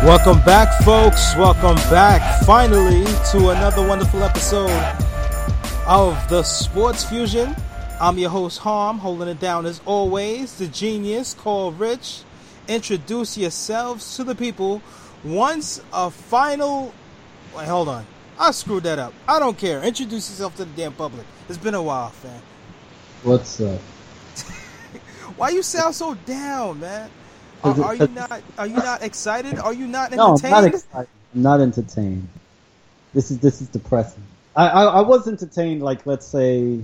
Welcome back, folks. Welcome back, finally, to another wonderful episode of the Sports Fusion. I'm your host, Harm, holding it down as always. The genius called Rich. Introduce yourselves to the people. Once a final... Wait, hold on. I screwed that up. I don't care. Introduce yourself to the damn public. It's been a while, fam. What's up? Why you sound so down, man? Are you not excited? Are you not entertained? No, I'm not excited. I'm not entertained. This is depressing. I was entertained, like, let's say,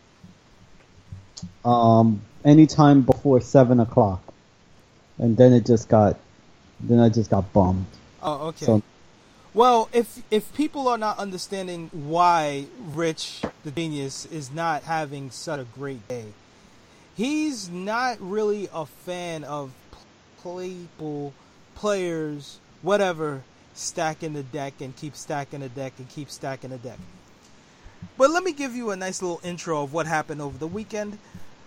anytime before 7:00, and then I just got bummed. Oh, okay. So, well, if people are not understanding why Rich the Genius is not having such a great day, he's not really a fan of players, whatever, stacking the deck and keep stacking the deck and keep stacking the deck. But let me give you a nice little intro of what happened over the weekend.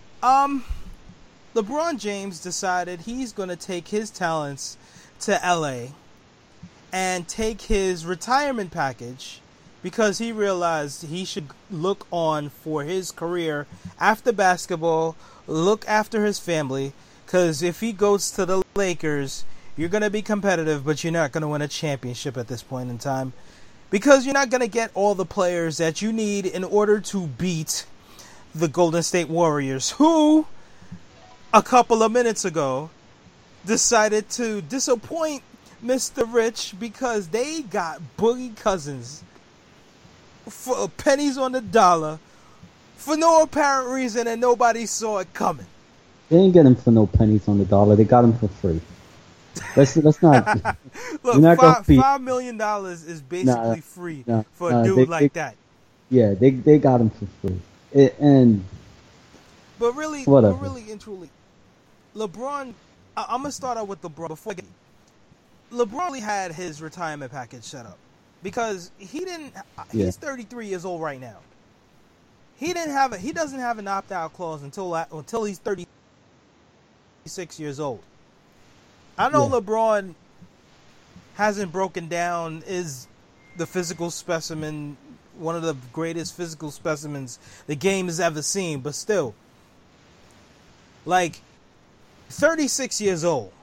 LeBron James decided he's going to take his talents to LA and take his retirement package because he realized he should look on for his career after basketball, look after his family. Because if he goes to the Lakers, you're going to be competitive, but you're not going to win a championship at this point in time. Because you're not going to get all the players that you need in order to beat the Golden State Warriors, who, a couple of minutes ago, decided to disappoint Mr. Rich because they got Boogie Cousins for pennies on the dollar for no apparent reason and nobody saw it coming. they didn't get him for no pennies on the dollar. They got him for free. Let's not. Look, $5 million is basically free for a dude like that. Yeah, they got him for free. But really and truly, LeBron. I'm gonna start out with LeBron before. LeBron really had his retirement package set up because he didn't. Yeah. He's 33 years old right now. He doesn't have an opt-out clause until he's 36 years old. I know LeBron hasn't broken down, is the physical specimen, one of the greatest physical specimens the game has ever seen, but still, like, 36 years old,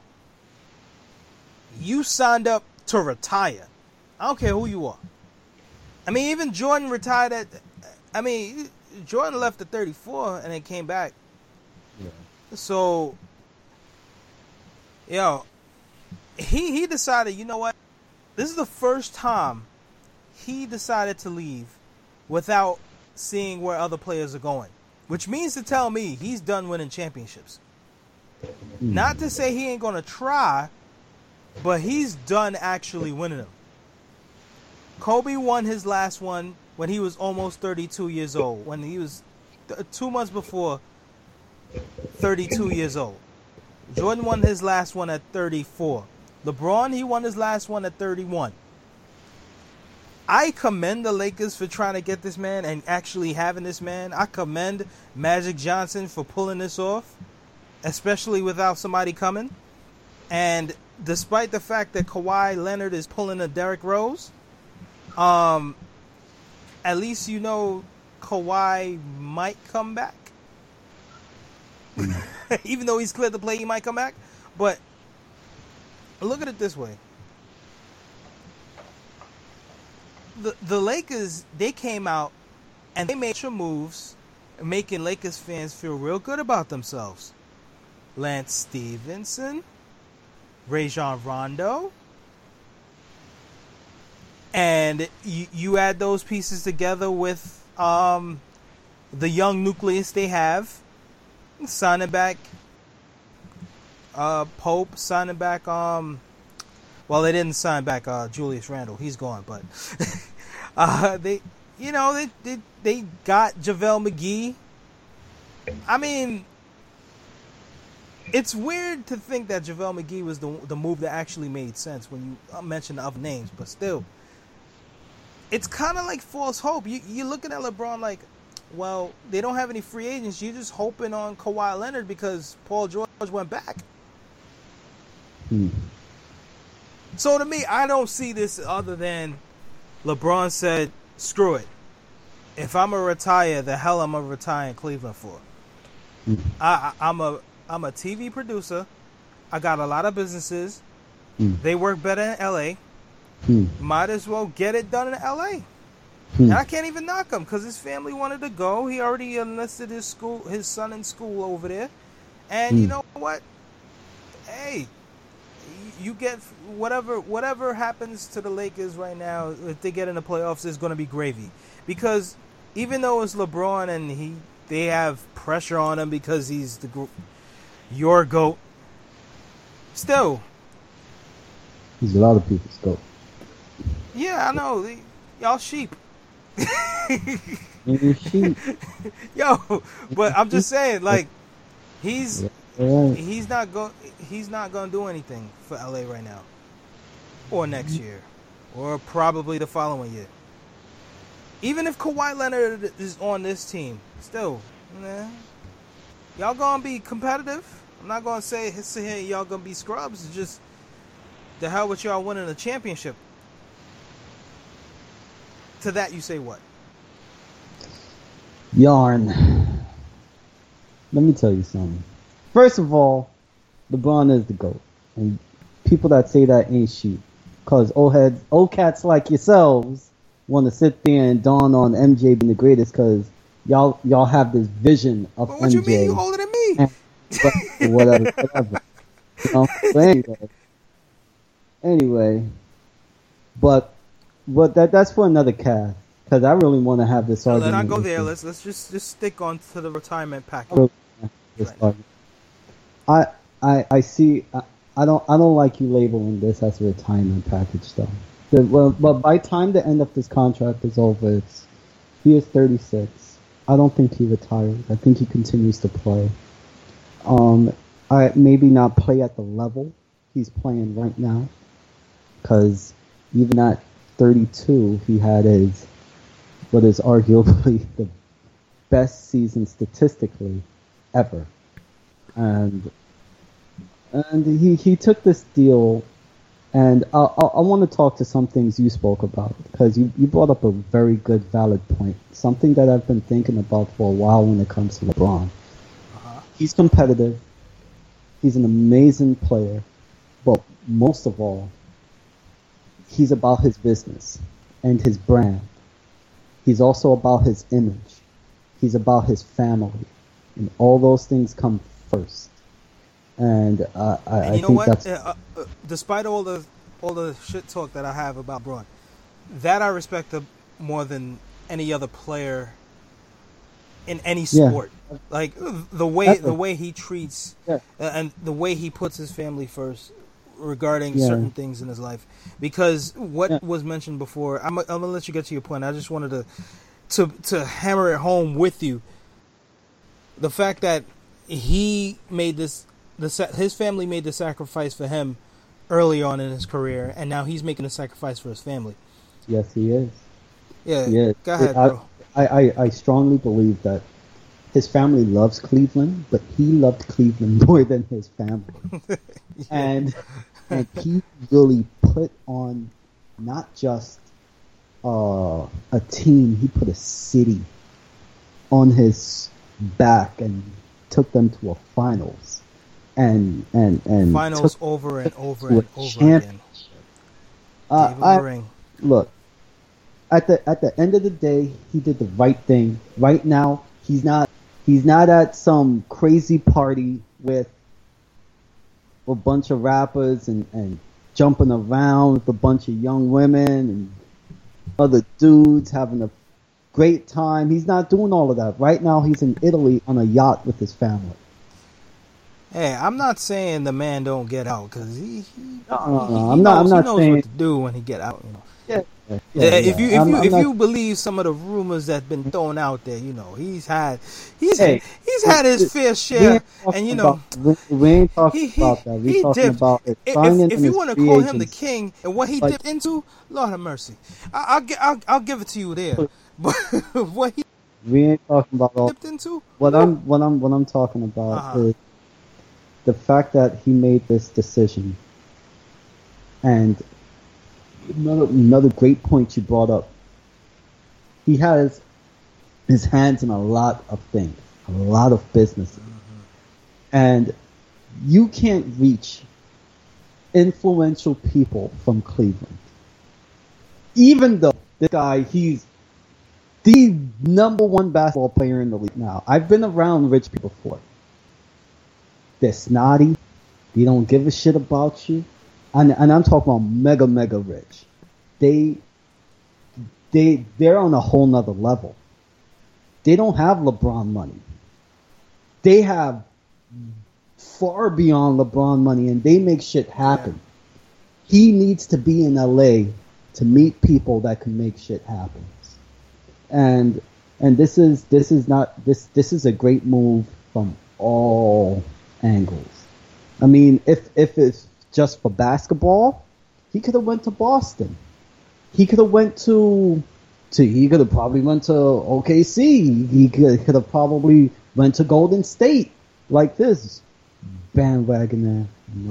you signed up to retire. I don't care who you are. I mean, even Jordan retired Jordan left at 34 and then came back. Yeah. So, he decided, you know what? This is the first time he decided to leave without seeing where other players are going. Which means to tell me he's done winning championships. Not to say he ain't going to try, but he's done actually winning them. Kobe won his last one when he was almost 32 years old. When he was 2 months before 32 years old. Jordan won his last one at 34. LeBron, he won his last one at 31. I commend the Lakers for trying to get this man and actually having this man. I commend Magic Johnson for pulling this off, especially without somebody coming. And despite the fact that Kawhi Leonard is pulling a Derrick Rose, at least you know Kawhi might come back. Even though he's cleared to play, he might come back. But look at it this way. The Lakers, they came out and they made some moves, making Lakers fans feel real good about themselves. Lance Stevenson, Rajon Rondo. And you add those pieces together with the young nucleus they have, signing back Pope, signing back well, they didn't sign back Julius Randle, he's gone, but they got JaVale McGee. I mean, it's weird to think that JaVale McGee was the move that actually made sense when you mention the other names, but still, it's kind of like false hope. You're looking at LeBron like, well, they don't have any free agents. You're just hoping on Kawhi Leonard because Paul George went back. So to me, I don't see this other than LeBron said, "Screw it. If I'm gonna retire, the hell I'm gonna retire in Cleveland for. I'm a TV producer. I got a lot of businesses. They work better in LA. Might as well get it done in LA. And I can't even knock him because his family wanted to go. He already enlisted his son in school over there. And you know what? Hey, you get whatever happens to the Lakers right now. If they get in the playoffs, it's going to be gravy. Because even though it's LeBron and they have pressure on him because he's your GOAT, still. He's a lot of people's GOAT. Yeah, I know. Y'all sheep. Sheep. Yo, but I'm just saying, like, he's not going to do anything for LA right now, or next year, or probably the following year. Even if Kawhi Leonard is on this team, still, y'all gonna be competitive. I'm not gonna say here y'all gonna be scrubs. It's just the hell with y'all winning a championship. To that you say what? Yarn. Let me tell you something. First of all, LeBron is the GOAT. And people that say that ain't sheep. Because old cats like yourselves want to sit there and dawn on MJ being the greatest because y'all have this vision of what MJ. You mean? You older than me? Whatever. You know? But anyway. But that's for another cast. Because I really want to have this argument. Let not go there. Let's just stick on to the retirement package. Right. I see. I don't like you labeling this as a retirement package though. But by the time the end of this contract is over, he is 36. I don't think he retires. I think he continues to play. I maybe not play at the level he's playing right now, because even at 32, he had what is arguably the best season statistically ever, and he took this deal. And I want to talk to some things you spoke about, because you brought up a very good, valid point. Something that I've been thinking about for a while when it comes to LeBron. He's competitive. He's an amazing player. But most of all, he's about his business and his brand. He's also about his image. He's about his family. And all those things come first. And I think that's... despite all the shit talk that I have about Braun, that I respect him more than any other player in any sport. Yeah. Like the way he treats and the way he puts his family first regarding certain things in his life. Because what was mentioned before, I'm gonna let you get to your point. I just wanted to hammer it home with you. The fact that he made this. His family made the sacrifice for him early on in his career, and now he's making a sacrifice for his family. Yes, he is. Yeah. Go ahead, bro. I strongly believe that his family loves Cleveland, but he loved Cleveland more than his family. and he really put on not just a team, he put a city on his back and took them to a finals. And finals over and over and over again. Look, at the end of the day, he did the right thing. Right now, he's not at some crazy party with a bunch of rappers and jumping around with a bunch of young women and other dudes having a great time. He's not doing all of that. Right now, he's in Italy on a yacht with his family. Hey, I'm not saying the man don't get out, because he knows what to do when he get out. You know. If you believe some of the rumors that's been thrown out there, you know, he's had his fair share, and you know, we ain't talking about that. We talking about it. If you want to call him the king and what he dipped into, Lord have mercy, I'll give it to you there. But what we ain't talking about all dipped into. What I'm talking about is the fact that he made this decision And another great point you brought up. He has his hands in a lot of things, a lot of businesses. And you can't reach influential people from Cleveland. Even though this guy, he's the number one basketball player in the league now. I've been around rich people before. They're snotty. They don't give a shit about you. And I'm talking about mega rich. They're on a whole nother level. They don't have LeBron money. They have far beyond LeBron money, and they make shit happen. Yeah. He needs to be in LA to meet people that can make shit happen. And this is a great move from all angles. I mean, if it's just for basketball, he could have went to Boston. He could have he could have probably went to OKC. He could have probably went to Golden State like this bandwagoner.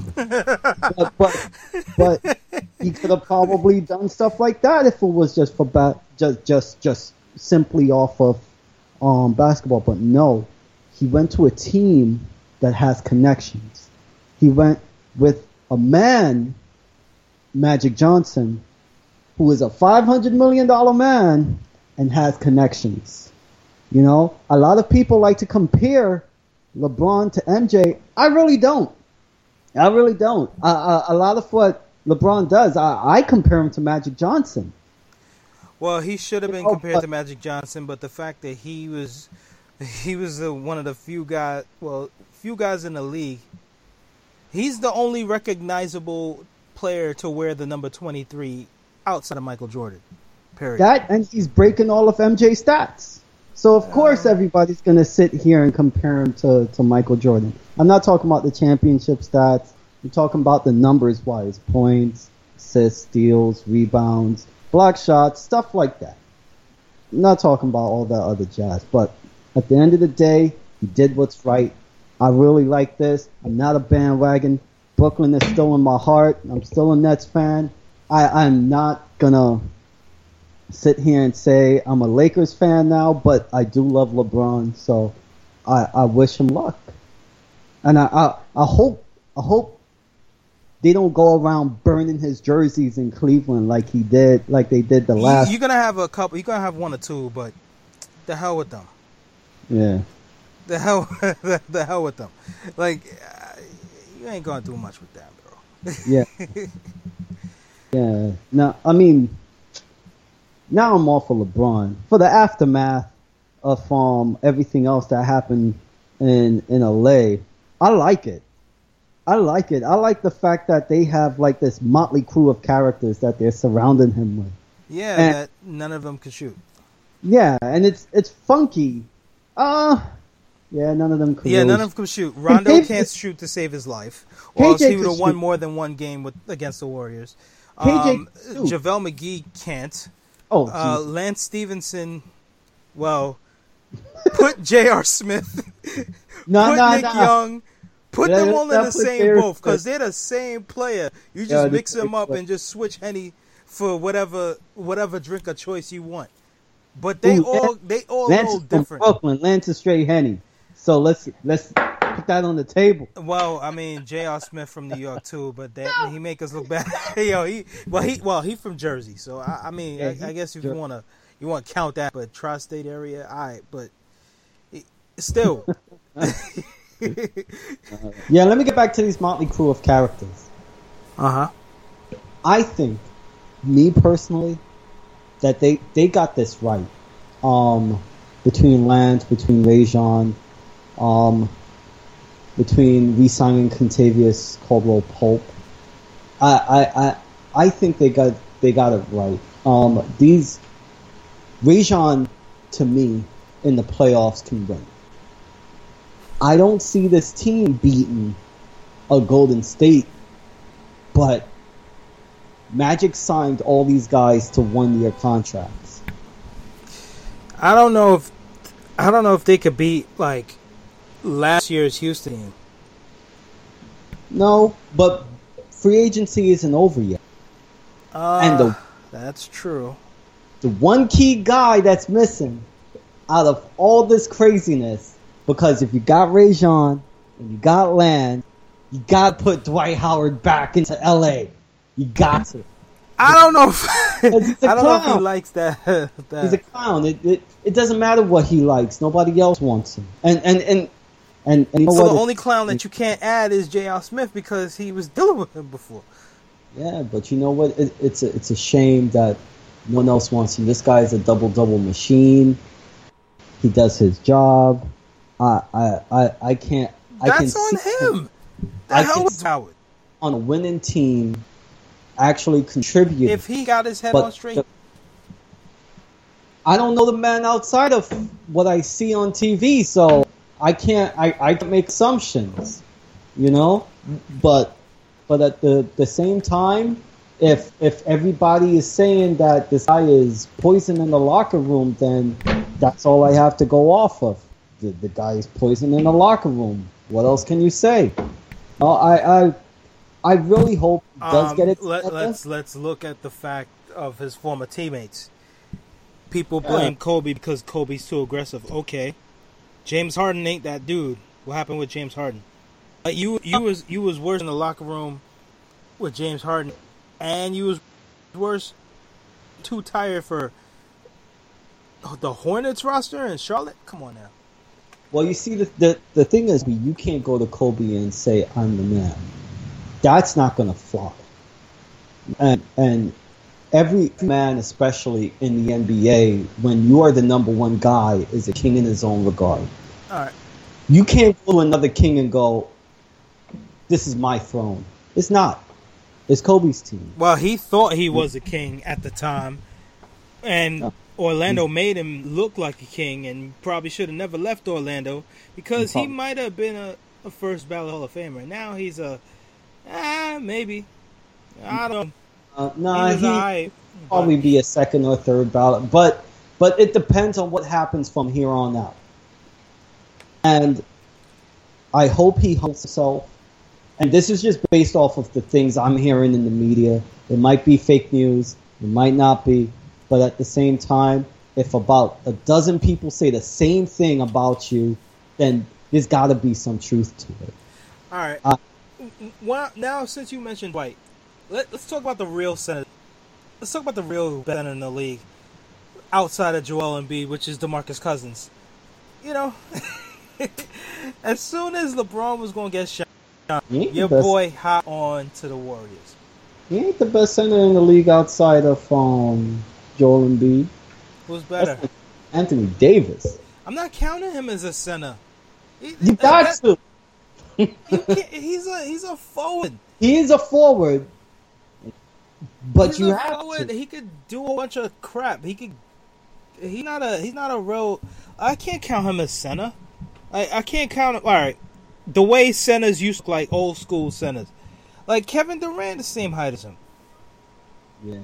but he could have probably done stuff like that if it was just for just simply off of basketball. But no, he went to a team that has connections. He went with a man, Magic Johnson, who is a $500 million man and has connections. You know, a lot of people like to compare LeBron to MJ. I really don't. A lot of what LeBron does, I compare him to Magic Johnson. Well, he should have been compared to Magic Johnson, but the fact that he was one of the few guys in the league. He's the only recognizable player to wear the number 23 outside of Michael Jordan. Period. That, and he's breaking all of MJ's stats. So of course everybody's gonna sit here and compare him to Michael Jordan. I'm not talking about the championship stats. I'm talking about the numbers wise, points, assists, steals, rebounds, block shots, stuff like that. I'm not talking about all that other jazz. But at the end of the day, he did what's right. I really like this. I'm not a bandwagon. Brooklyn is still in my heart. I'm still a Nets fan. I'm not gonna sit here and say I'm a Lakers fan now, but I do love LeBron, so I wish him luck. And I hope they don't go around burning his jerseys in Cleveland like they did the last. You're gonna have a couple. You're gonna have one or two, but the hell with them. Yeah. The hell with them. Like you ain't gonna do much with that, bro. Yeah. Yeah. No, I mean, now I'm all for LeBron. For the aftermath of everything else that happened in LA, I like it. I like the fact that they have like this motley crew of characters that they're surrounding him with. Yeah, and that none of them can shoot. Yeah, and it's funky. Yeah, none of them could. Yeah, none of them could shoot. Rondo can't shoot to save his life, or else he would have won more than one game against the Warriors. JaVale McGee can't. Lance Stevenson, well, put J.R. Smith, Nick Young, put them all in the same boat because they're the same player. You just mix them up and just switch Henny for whatever drink of choice you want. But they all Lance know different. From Brooklyn, Lance is straight Henny. So let's put that on the table. Well, I mean J.R. Smith from New York too, but he make us look bad. He from Jersey, so I mean I guess if you want to count that, but tri-state area, all right, but still. Yeah, let me get back to these motley crew of characters. I think, me personally, that they got this right. Between Lance, between Rajon, between re-signing Kentavious Caldwell-Pope, I think they got it right. These Rajon, to me, in the playoffs can win. I don't see this team beating a Golden State, but Magic signed all these guys to 1-year contracts. I don't know if they could beat last year's Houston team. No, but free agency isn't over yet. And that's true. The one key guy that's missing out of all this craziness, because if you got Rajon and you got Land, you got to put Dwight Howard back into L.A. You got to. I don't know if I don't know if he likes that. He's a clown. It doesn't matter what he likes. Nobody else wants him. And you know so what? The only clown that you can't add is J.R. Smith because he was dealing with him before. Yeah, but you know what? It's a shame that no one else wants him. This guy is a double machine. He does his job. I can't. That's on him. The hell was Howard on a winning team? Actually contribute. If he got his head on straight. I don't know the man outside of what I see on TV, so I can't make assumptions, you know? But at the same time, if everybody is saying that this guy is poison in the locker room, then that's all I have to go off of. The guy is poison in the locker room. What else can you say? I really hope he does get it. Let's look at the fact of his former teammates. People blame Kobe because Kobe's too aggressive. Okay, James Harden ain't that dude. What happened with James Harden? You was worse in the locker room with James Harden, and you was worse. Too tired for the Hornets roster in Charlotte. Come on now. Well, you see, the thing is, you can't go to Kobe and say, I'm the man. That's not going to fly. And every man, especially in the NBA, when you are the number one guy, is a king in his own regard. All right. You can't go to another king and go, this is my throne. It's not. It's Kobe's team. Well, he thought he was a king at the time, and Orlando made him look like a king, and probably should have never left Orlando because he might have been a first ballot Hall of Famer. Now he's a maybe. I don't know. He'd probably be a second or third ballot, but it depends on what happens from here on out. And I hope he humbles himself. And this is just based off of the things I'm hearing in the media. It might be fake news. It might not be. But at the same time, if about a dozen people say the same thing about you, then there's got to be some truth to it. All right. Well, now, since you mentioned White, let's talk about the real center. Let's talk about the real center in the league outside of Joel Embiid, which is DeMarcus Cousins. You know, as soon as LeBron was going to get shot, your boy hot on to the Warriors. He ain't the best center in the league outside of Joel Embiid. Who's better? Anthony Davis. I'm not counting him as a center. You got to. He's a forward. He is a forward, but he's you a have forward. to. He could do a bunch of crap. He's not a real. I can't count him as center. I can't count him. All right, the way centers used to, like old school centers, like Kevin Durant, the same height as him. Yeah.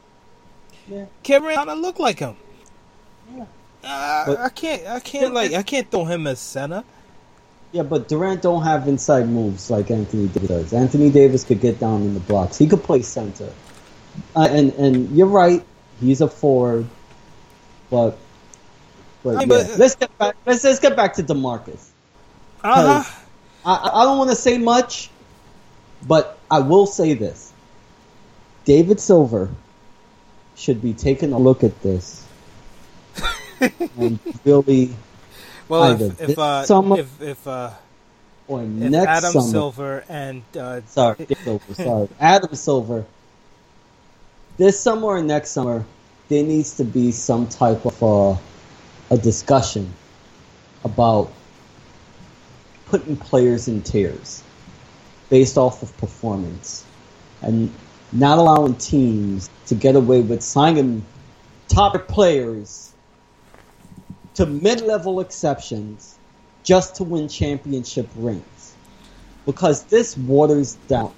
Kevin Durant kind of look like him. Yeah. I can't throw him as center. Yeah, but Durant don't have inside moves like Anthony Davis does. Anthony Davis could get down in the blocks. He could play center. And you're right. He's a forward. But let's get back. Let's get back to DeMarcus. I don't want to say much, but I will say this: David Silver should be taking a look at this and really. Well, if Adam summer. Silver and Adam Silver, this summer or next summer, there needs to be some type of a discussion about putting players in tiers based off of performance and not allowing teams to get away with signing top players to mid-level exceptions just to win championship rings. Because this waters down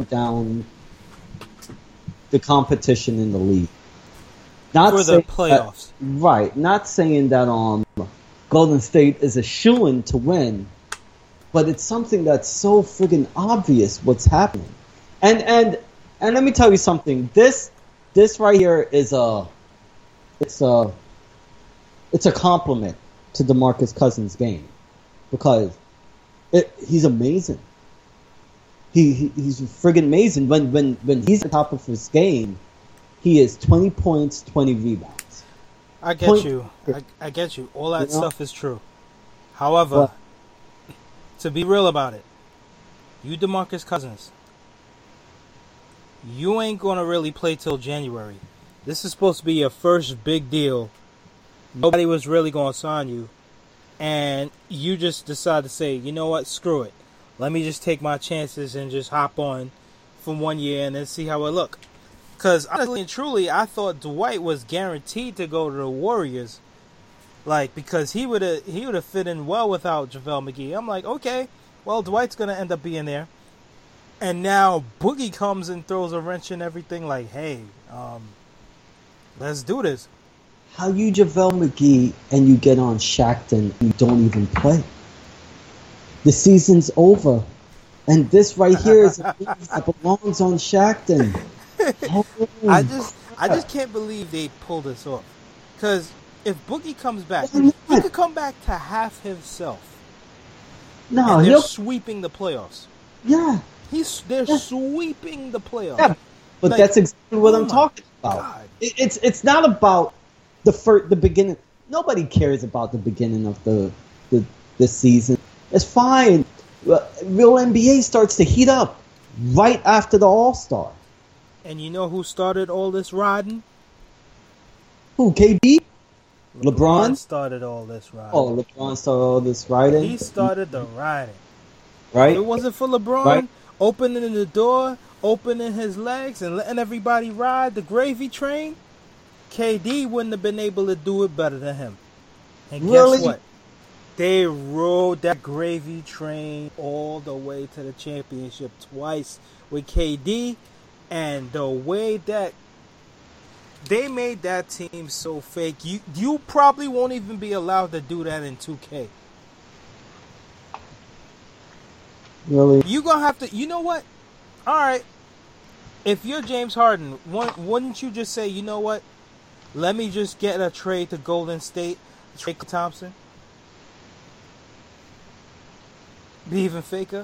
the competition in the league. Not for the playoffs. Right. Not saying that Golden State is a shoo-in to win, but it's something that's so friggin' obvious what's happening. And let me tell you something. This right here is it's a compliment to DeMarcus Cousins' game because he's amazing. He's friggin' amazing. When he's on top of his game, he is 20 points, 20 rebounds. I get you. I get you. All that stuff is true. However, to be real about it, you DeMarcus Cousins, you ain't gonna really play till January. This is supposed to be your first big deal. Nobody was really gonna sign you, and you just decide to say, you know what, screw it. Let me just take my chances and just hop on for 1 year and then see how it look. Because honestly and truly, I thought Dwight was guaranteed to go to the Warriors, because he would have fit in well without JaVale McGee. I'm like, okay, well, Dwight's gonna end up being there, and now Boogie comes and throws a wrench in everything. Like, hey, let's do this. How you JaVale McGee and you get on Shackton and you don't even play? The season's over, and this right here is a move that belongs on Shackton. I just can't believe they pulled this off. Because if Boogie comes back, he could come back to half himself. No, and they're sweeping the playoffs. Yeah, they're sweeping the playoffs. Yeah, but that's exactly what I'm talking about. It's not about the beginning. Nobody cares about the beginning of the season. It's fine. Real NBA starts to heat up right after the All-Star. And you know who started all this riding? Who, KD? LeBron started all this riding. Oh, LeBron started all this riding? He started the riding. Right? If it wasn't for LeBron opening the door, opening his legs, and letting everybody ride the gravy train, KD wouldn't have been able to do it better than him. And guess what? They rode that gravy train all the way to the championship twice with KD, and the way that they made that team so fake, you probably won't even be allowed to do that in 2K. Really? You gonna have to. You know what? All right. If you're James Harden, wouldn't you just say, you know what? Let me just get a trade to Golden State, trade Thompson. Be even faker.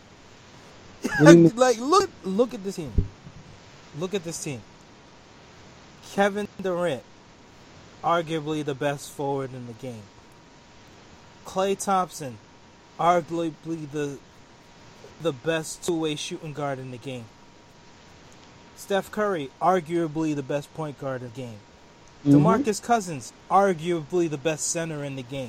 Like look at this team. Look at this team. Kevin Durant, arguably the best forward in the game. Klay Thompson, arguably the best two-way shooting guard in the game. Steph Curry, arguably the best point guard in the game. DeMarcus Cousins, arguably the best center in the game.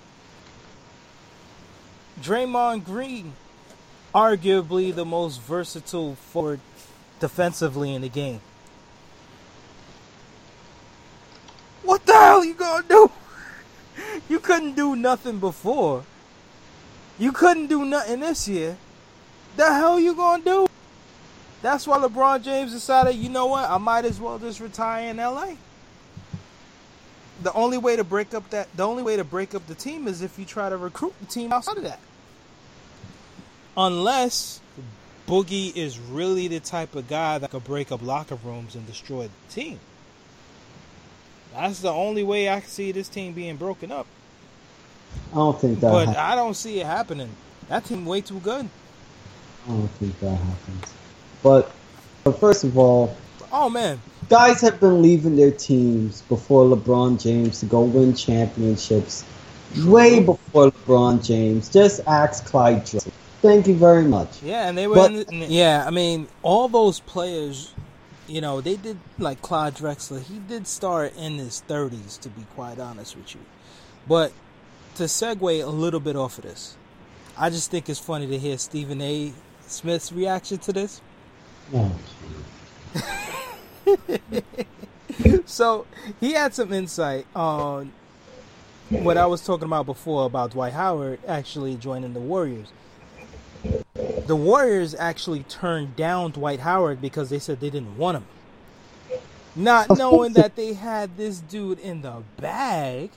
Draymond Green, arguably the most versatile forward defensively in the game. What the hell you gonna do? You couldn't do nothing before. You couldn't do nothing this year. The hell you gonna do? That's why LeBron James decided, you know what, I might as well just retire in LA. The only way to break up the team is if you try to recruit the team outside of that. Unless Boogie is really the type of guy that could break up locker rooms and destroy the team. That's the only way I can see this team being broken up. I don't think that happens. I don't see it happening. That team way too good. I don't think that happens. But first of all, oh man, guys have been leaving their teams before LeBron James to go win championships. Way before LeBron James. Just ask Clyde Drexler. Thank you very much. Yeah, and they were. I mean, all those players, you know, they did, like Clyde Drexler. He did start in his 30s, to be quite honest with you. But to segue a little bit off of this, I just think it's funny to hear Stephen A. Smith's reaction to this. Oh, So he had some insight on what I was talking about before about Dwight Howard actually joining the Warriors. The Warriors actually turned down Dwight Howard because they said they didn't want him. Not knowing that they had this dude in the bag.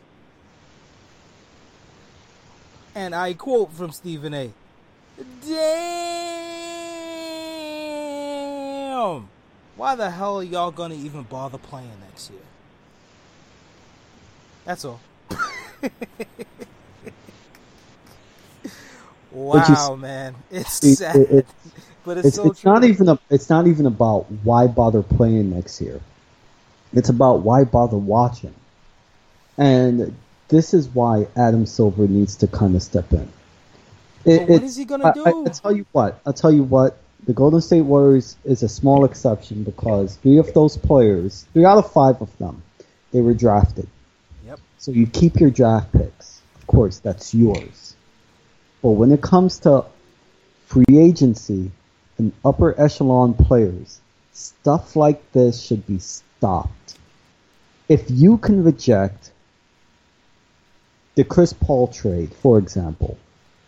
And I quote from Stephen A. damn, why the hell are y'all gonna even bother playing next year? That's all. Wow, man, it's sad, but it's so true. It's not even about why bother playing next year. It's about why bother watching, and this is why Adam Silver needs to kind of step in. What is he gonna do? I'll tell you what. The Golden State Warriors is a small exception because 3 out of 5 of them, they were drafted. Yep. So you keep your draft picks. Of course, that's yours. But when it comes to free agency and upper echelon players, stuff like this should be stopped. If you can reject the Chris Paul trade, for example,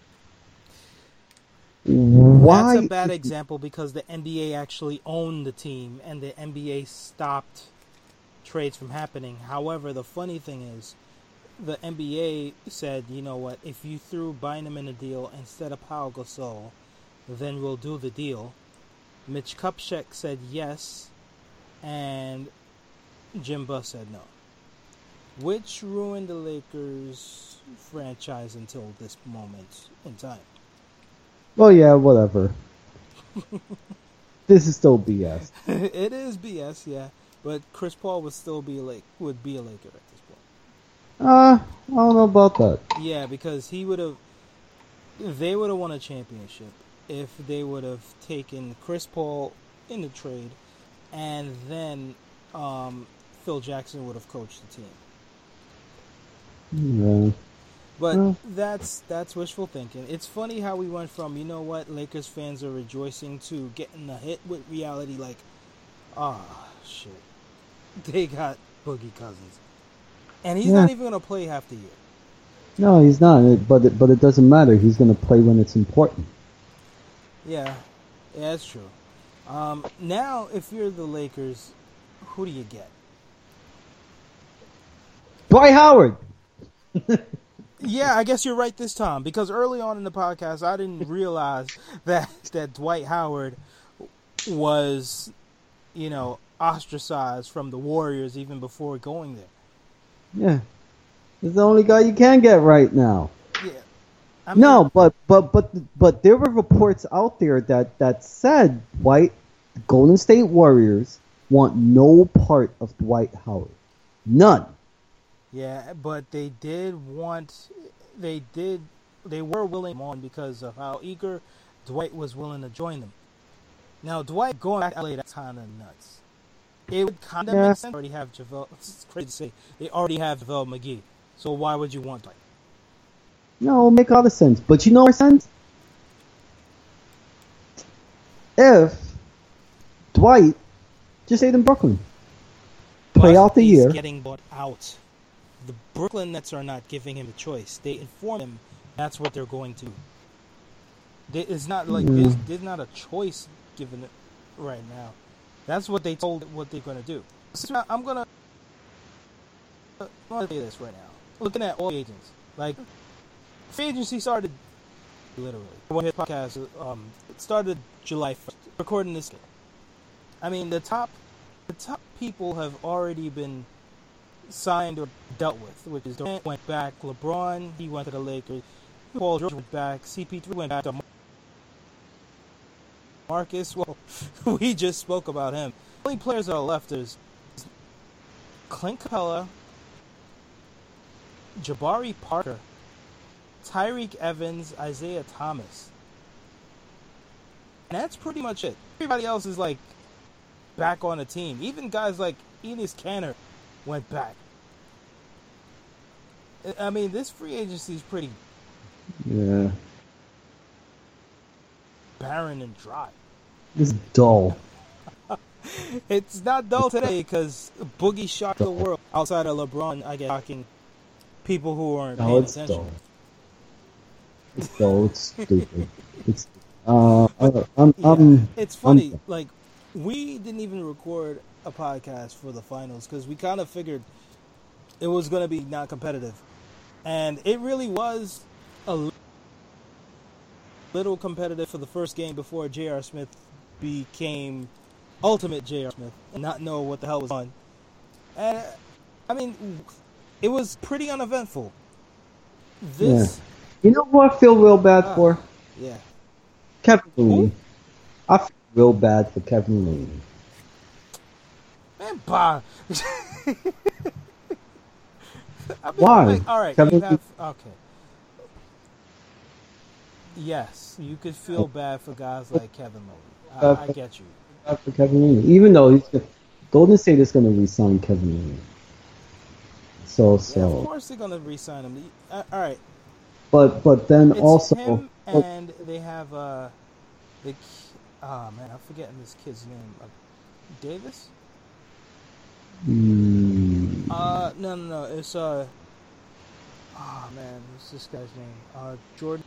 why? That's a bad example because the NBA actually owned the team and the NBA stopped trades from happening. However, the funny thing is, the NBA said, you know what, if you threw Bynum in a deal instead of Pau Gasol, then we'll do the deal. Mitch Kupchak said yes, and Jim Buss said no. Which ruined the Lakers franchise until this moment in time. Well, yeah, whatever. This is still BS. It is BS, yeah. But Chris Paul would still be would be a Laker at this point. I don't know about that. Yeah, because they would have won a championship if they would have taken Chris Paul in the trade, and then Phil Jackson would have coached the Yeah. team. But that's wishful thinking. It's funny how we went from, you know what, Lakers fans are rejoicing to getting a hit with reality like, shit. They got Boogie Cousins. And he's not even going to play half the year. No, he's not. But it doesn't matter. He's going to play when it's important. Yeah, that's true. Now, if you're the Lakers, who do you get? Dwight Howard! Yeah, I guess you're right this time, because early on in the podcast, I didn't realize that Dwight Howard was, ostracized from the Warriors even before going there. Yeah. He's the only guy you can get right now. Yeah. No, but there were reports out there that said Golden State Warriors want no part of Dwight Howard. None. Yeah, but they were willing on because of how eager Dwight was willing to join them. Now, Dwight going back to LA, that's kind of nuts. It would kind of make sense. It's crazy to say. They already have JaVale McGee. So why would you want Dwight? No, it'll make a lot of sense. But you know what sense? If Dwight just stayed in Brooklyn. Play out the year. He's getting bought out. The Brooklyn Nets are not giving him a choice. They inform him that's what they're going to do. It's not like there's not a choice given it right now. That's what they told what they're going to do. So I'm going to say this right now. Looking at all agents. Like, free agency started literally. When his podcast it started July 1st. Recording this. I mean, the top people have already been signed or dealt with, which is Durant went back, LeBron, he went to the Lakers, Paul George went back, CP3 went back to Marcus. Well, we just spoke about him. The only players that are left is Clint Capella, Jabari Parker, Tyreek Evans, Isaiah Thomas. And that's pretty much it. Everybody else is like back on the team. Even guys like Enes Kanter went back. I mean, this free agency is pretty barren and dry. It's dull. It's not dull today because Boogie shocked the world. Outside of LeBron, I guess, shocking people who aren't paying attention. Dull. It's dull. It's stupid. It's it's funny. Like, we didn't even record a podcast for the finals because we kind of figured it was going to be not competitive, and it really was a little competitive for the first game before J.R. Smith became ultimate J.R. Smith and not know what the hell was on. And I mean, it was pretty uneventful. Yeah. This, You know who I feel real bad for? yeah. Kevin Looney. Who? I feel real bad for Kevin Looney. Man, bah. I mean, Why? like, all right, Kevin you have okay. Yes, you could feel bad for guys like Kevin Looney. I get you. bad for Kevin Looney, even though Golden State is going to re-sign Kevin Looney. Yeah, of course they're gonna re-sign him. All right, But then it's also him and they have the man, I'm forgetting this kid's name. Davis? No. It's oh man, what's this guy's name? Jordan.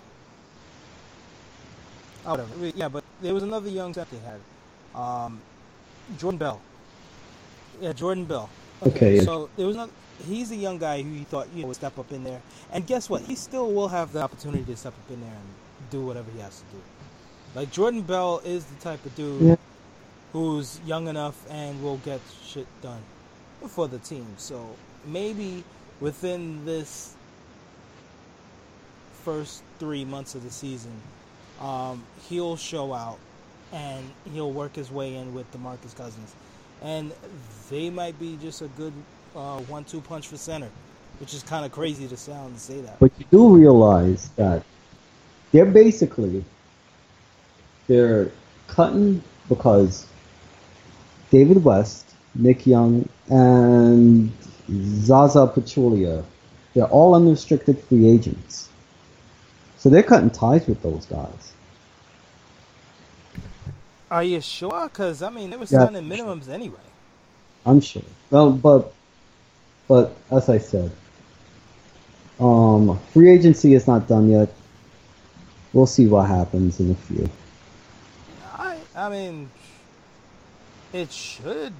Oh, whatever. Yeah, but there was another young center they had. Jordan Bell. Yeah, Jordan Bell. Okay. So there was another. He's a young guy who you thought would step up in there, and guess what? He still will have the opportunity to step up in there and do whatever he has to do. Like Jordan Bell is the type of dude who's young enough and will get shit done for the team. So maybe within this first 3 months of the season, he'll show out and he'll work his way in with DeMarcus Cousins, and they might be just a good 1-2 punch for center, which is kind of crazy to say that. But you do realize that they're cutting because David West, Nick Young, and Zaza Pachulia, they're all unrestricted free agents. So they're cutting ties with those guys. Are you sure? Because, I mean, they were signing minimums anyway. I'm sure. Well, but as I said, free agency is not done yet. We'll see what happens in a few. I mean, it should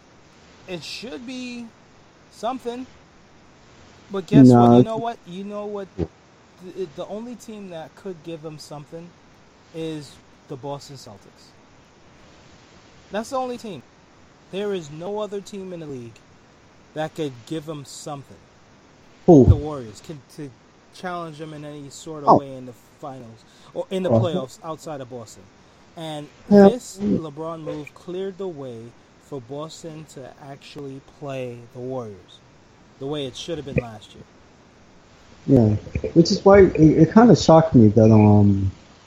be something. But guess what? You know what? The only team that could give them something is the Boston Celtics. That's the only team. There is no other team in the league that could give them something. Who? The Warriors to challenge them in any sort of way in the finals or in the playoffs outside of Boston. And this LeBron move cleared the way for Boston to actually play the Warriors the way it should have been last year. Yeah, which is why it kind of shocked me that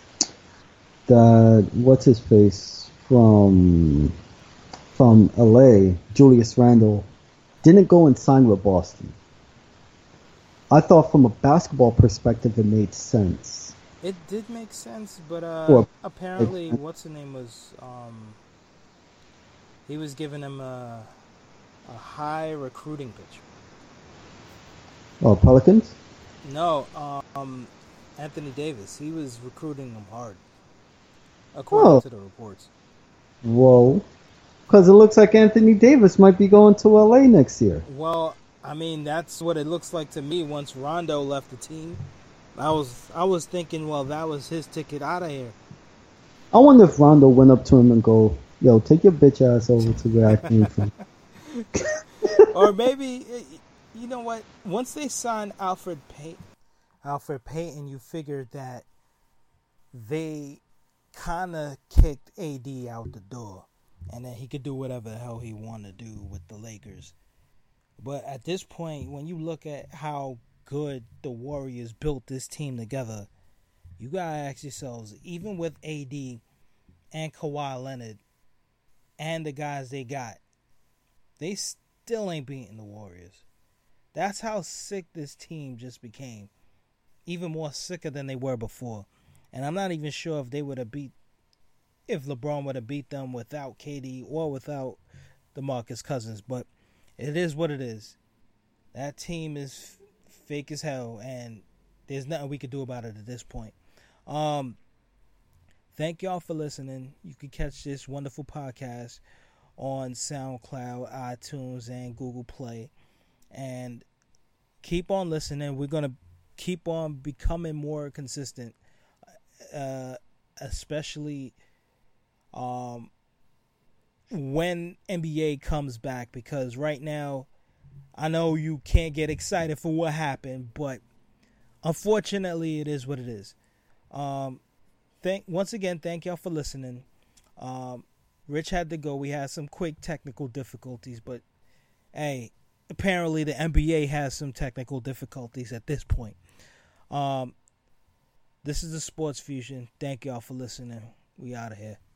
what's his face from LA, Julius Randle, didn't go and sign with Boston. I thought from a basketball perspective it made sense. It did make sense, but apparently, what's the name was he was giving him a high recruiting pitch. Oh, Pelicans? No, Anthony Davis. He was recruiting him hard, according to the reports. Whoa. Because it looks like Anthony Davis might be going to LA next year. Well, I mean, that's what it looks like to me once Rondo left the team. I was thinking, well, that was his ticket out of here. I wonder if Rondo went up to him and go, yo, take your bitch ass over to where I came from. Or maybe, you know what? Once they signed Alfred Payton, you figured that they kind of kicked AD out the door. And then he could do whatever the hell he wanted to do with the Lakers. But at this point, when you look at how good the Warriors built this team together, you gotta ask yourselves, even with AD and Kawhi Leonard and the guys they got, they still ain't beating the Warriors. That's how sick this team just became. Even more sicker than they were before. And I'm not even sure if they would have if LeBron would have beat them without KD or without DeMarcus Cousins. But it is what it is. That team is fake as hell, and there's nothing we could do about it at this point. Thank y'all for listening. You can catch this wonderful podcast on SoundCloud, iTunes, and Google Play. And keep on listening. We're going to keep on becoming more consistent, especially when NBA comes back, because right now I know you can't get excited for what happened, but unfortunately it is what it is. Once again, thank y'all for listening. Rich had to go. We had some quick technical difficulties, but hey, apparently the NBA has some technical difficulties at this point. This is the Sports Fusion. Thank y'all for listening. We out of here.